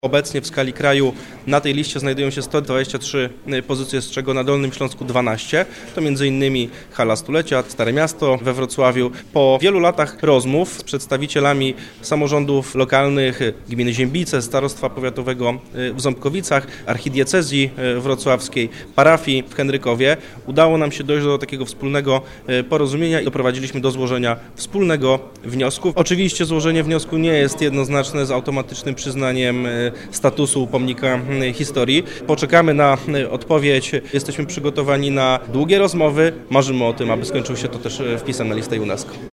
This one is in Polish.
Obecnie w skali kraju na tej liście znajdują się 123 pozycje, z czego na Dolnym Śląsku 12. To m.in. Hala Stulecia, Stare Miasto we Wrocławiu. Po wielu latach rozmów z przedstawicielami samorządów lokalnych, gminy Ziębice, starostwa powiatowego w Ząbkowicach, archidiecezji wrocławskiej, parafii w Henrykowie, udało nam się dojść do takiego wspólnego porozumienia i doprowadziliśmy do złożenia wspólnego wniosku. Oczywiście złożenie wniosku nie jest jednoznaczne z automatycznym przyznaniem statusu pomnika historii. Poczekamy na odpowiedź. Jesteśmy przygotowani na długie rozmowy. Marzymy o tym, aby skończył się to też wpisem na listę UNESCO.